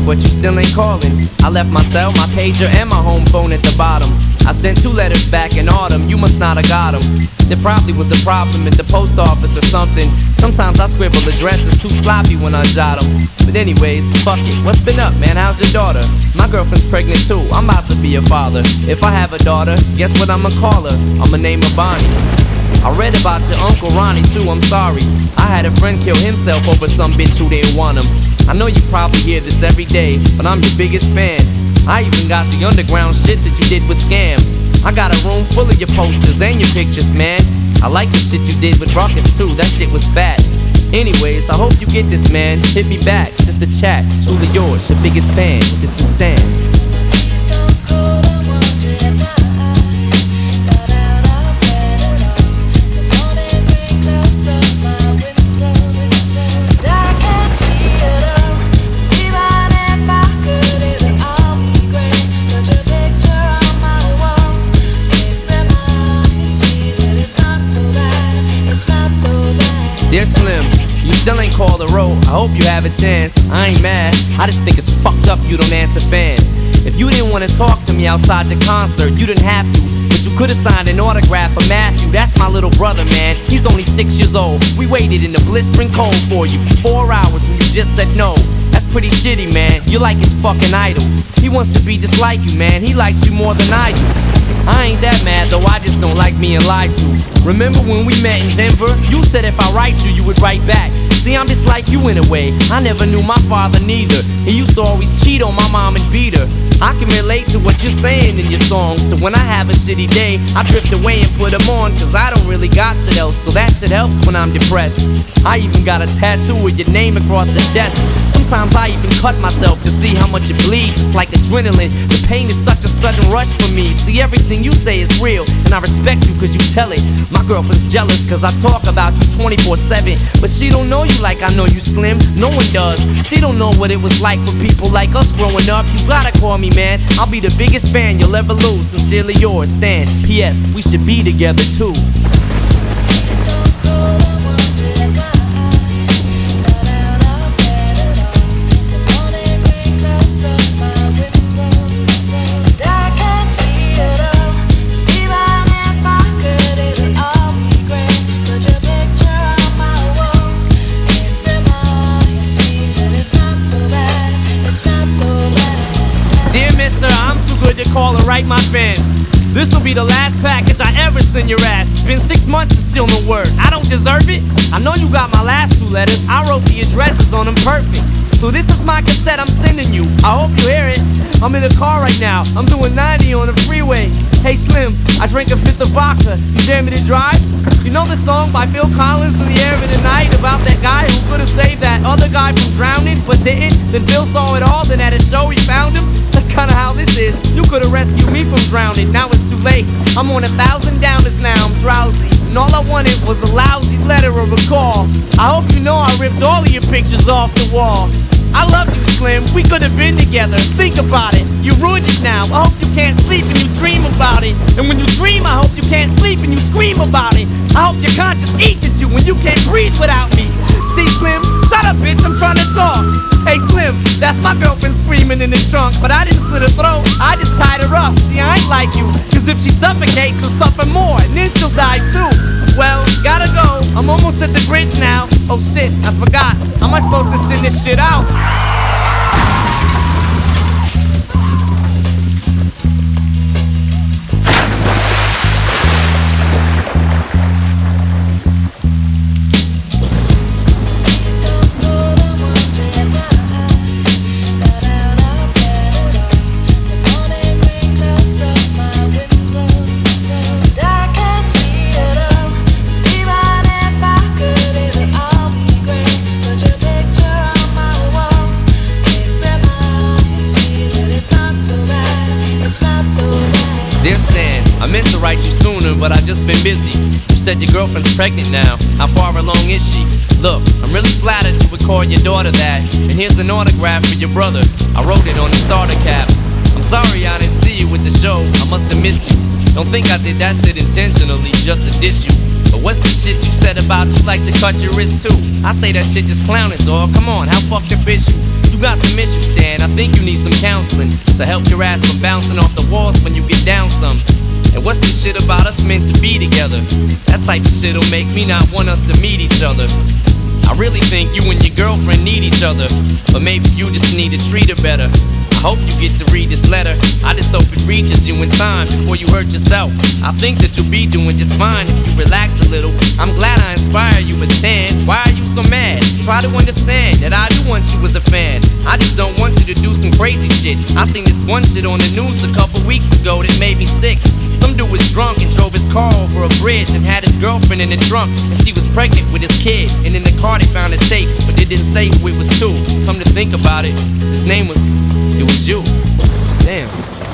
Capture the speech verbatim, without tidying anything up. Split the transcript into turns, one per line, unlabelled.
but you still ain't calling. I left my cell, my pager, and my home phone at the bottom. I sent two letters back in autumn, you must not have got them. There probably was a problem at the post office or something. Sometimes I scribble addresses too sloppy when I jot them. But anyways, fuck it, what's been up, man? How's your daughter? My girlfriend's pregnant too, I'm about to be a father. If I have a daughter, guess what I'ma call her? I'ma name her Bonnie. I read about your Uncle Ronnie too, I'm sorry. I had a friend kill himself over some bitch who didn't want him. I know you probably hear this every day, but I'm your biggest fan. I even got the underground shit that you did with Scam. I got a room full of your posters and your pictures, man. I like the shit you did with Ruckus too, that shit was fat. Anyways, I hope you get this, man. Hit me back, just a chat. Truly yours, your biggest fan. This is Stan. Dear Slim, you still ain't called a road. I hope you have a chance. I ain't mad, I just think it's fucked up you don't answer fans. If you didn't wanna talk to me outside your concert, you didn't have to, but you could've signed an autograph for Matthew. That's my little brother, man, he's only six years old. We waited in the blistering cold for you for four hours when you just said no. That's pretty shitty, man, you're like his fucking idol. He wants to be just like you, man, he likes you more than I do. I ain't that mad though, I just don't like being lied to. Remember when we met in Denver? You said if I write you, you would write back. See, I'm just like you in a way. I never knew my father neither. He used to always cheat on my mom and beat her. I can relate to what you're saying in your songs. So when I have a shitty day, I drift away and put them on. Cause I don't really got shit else, so that shit helps when I'm depressed. I even got a tattoo with your name across the chest. Sometimes I even cut myself to see how much it bleeds. It's like adrenaline, the pain is such a sudden rush for me. See, everything you say is real, and I respect you cause you tell it. My girlfriend's jealous cause I talk about you twenty-four seven. But she don't know you like I know you, Slim, no one does. She don't know what it was like for people like us growing up. You gotta call me, man, I'll be the biggest fan you'll ever lose. Sincerely yours, Stan. P S. We should be together too. To call and write my fans. This'll be the last package I ever send your ass. It's been six months and still no word. I don't deserve it. I know you got my last two letters. I wrote the addresses on them perfect. So this is my cassette I'm sending you. I hope you hear it. I'm in the car right now. I'm doing ninety on the freeway. Hey Slim, I drank a fifth of vodka. You dare me to drive? You know the song by Phil Collins, In the Air of the Night, about that guy who could've saved that other guy from drowning but didn't? Then Phil saw it all, then at a show he found him. That's kinda how this is. You could've rescued me from drowning, now it's too late. I'm on a thousand downers now, I'm drowsy. And all I wanted was a lousy letter or a call. I hope you know I ripped all of your pictures off the wall. I love you, Slim, we could've been together. Think about it, you ruined it now. I hope you can't sleep and you dream about it. And when you dream, I hope you can't sleep and you scream about it. I hope your conscience eats at you when you can't breathe without me. See, Slim, shut up, bitch, I'm trying to talk. Hey, Slim, that's my girlfriend screaming in the trunk. But I didn't slit her throat, I just tied her up. See, I ain't like you, cause if she suffocates, she'll suffer more, and then she'll die too. Well, gotta go, I'm almost at the bridge now. Oh shit, I forgot, how am I supposed to send this shit out? Dear Stan, I meant to write you sooner, but I just been busy. You said your girlfriend's pregnant now. How far along is she? Look, I'm really flattered you would call your daughter that. And here's an autograph for your brother. I wrote it on the starter cap. I'm sorry I didn't see you with the show. I must have missed you. Don't think I did that shit intentionally just to diss you. But what's the shit you said about you like to cut your wrist too? I say that shit just clowning, dawg. Come on, how fucked up is you? You got some issues, Stan. I think you need some counseling to help your ass from bouncing off the walls when you get down some. And what's this shit about us meant to be together? That type of shit'll make me not want us to meet each other. I really think you and your girlfriend need each other, but maybe you just need to treat her better. I hope you get to read this letter. I just hope it reaches you in time before you hurt yourself. I think that you'll be doing just fine if you relax a little. I'm glad I inspire you, but Stan, why are you so mad? Try to understand that I do want you as a fan. I just don't want you to do some crazy shit. I seen this one shit on the news a couple weeks ago that made me sick. Some dude was drunk and drove his car over a bridge and had his girlfriend in the trunk, and she was pregnant with his kid. And in the car they found a tape, but they didn't say who it was to. Come to think about it, his name was, it was you. Damn.